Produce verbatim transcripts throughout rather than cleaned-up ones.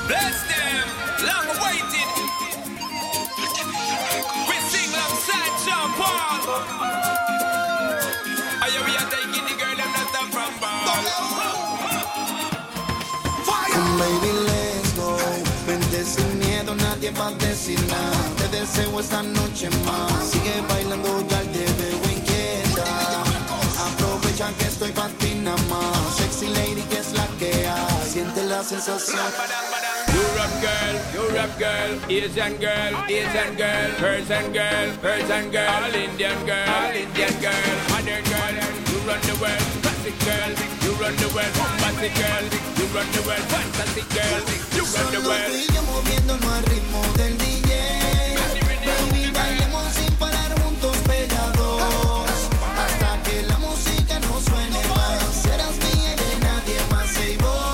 Bless them, long awaited. We sing alongside Sean Paul. Are you we are taking the girl and not from bar? Come baby, let's go. Vente sin miedo, nadie va a decir nada. Te deseo esta noche más. Sigue bailando, ya te veo inquieta. Aprovecha que estoy pa' ti nada más. Sexy lady, que es la que hay. Siente la sensación. Europe girl, Europe girl, Asian girl, Asian girl, Persian girl, Persian girl, all Indian girl, all Indian girl, modern girl, you run the world, classic girl, you run the world, bombastic girl, you run the world, fantastic girl, you run the world. Solo tú y yo moviéndonos al ritmo del D J. Baby, bailemos sin parar juntos pegados, hasta que la música no suene más. Serás mía y de nadie más. Say, oh.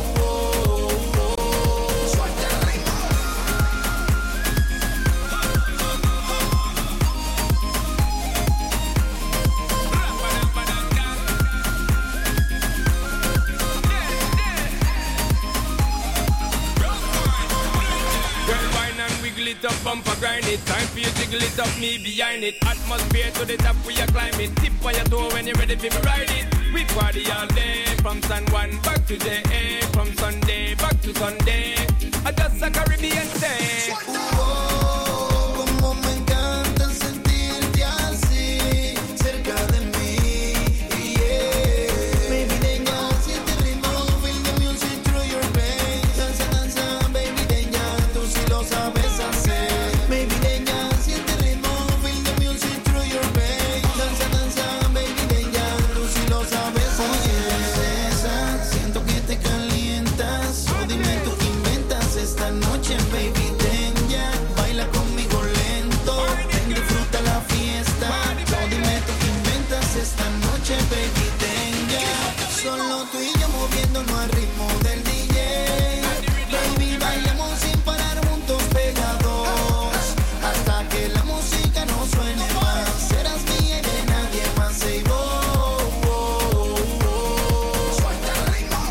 It up, bumper grind it. Time for you jiggle it up, me behind it. Atmosphere to the top, we are climbing. Tip on your toe when you're ready for me ride it. We party all day, from San Juan back to J A. From Sunday back to Sunday. I just a Caribbean day. Oh, como me encanta sentirte así, cerca de mí, yeah. Baby, danger, siente el ritmo, feel the music through your veins. Danza, danza, baby, danger, tú sí lo sabes. Baby, danger, siente el ritmo, feel the music through your veins. Danza, danza, baby, danger, tú sí lo sabes. Princesa, siento que te calientas. O dime tú qué inventas esta noche, baby, danger. Baila conmigo lento, ven, disfruta la fiesta. O dime tú qué inventas esta noche, baby, danger. Solo tú y yo moviéndonos al ritmo del D J. Baby, bailamos sin parar juntos pegados, hasta que la música no suene más. Serás mía y de nadie más. Say, oh, oh, oh. Suelta el ritmo.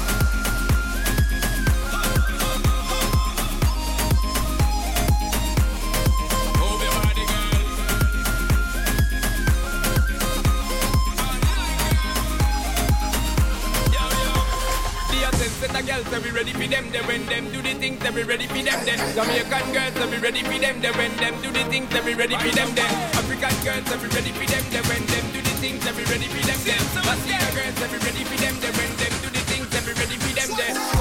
Move your body, girl. Yo, yo. The essence that the girls say we ready for them. They when them do the things that we ready for them. Then Jamaican girls say we ready for them. They when them do the things that we ready for them. Then African girls say we ready for them. They when them do the things that we ready for them. Then Latina girls say we ready for them. They when them do the things that we ready for them. Then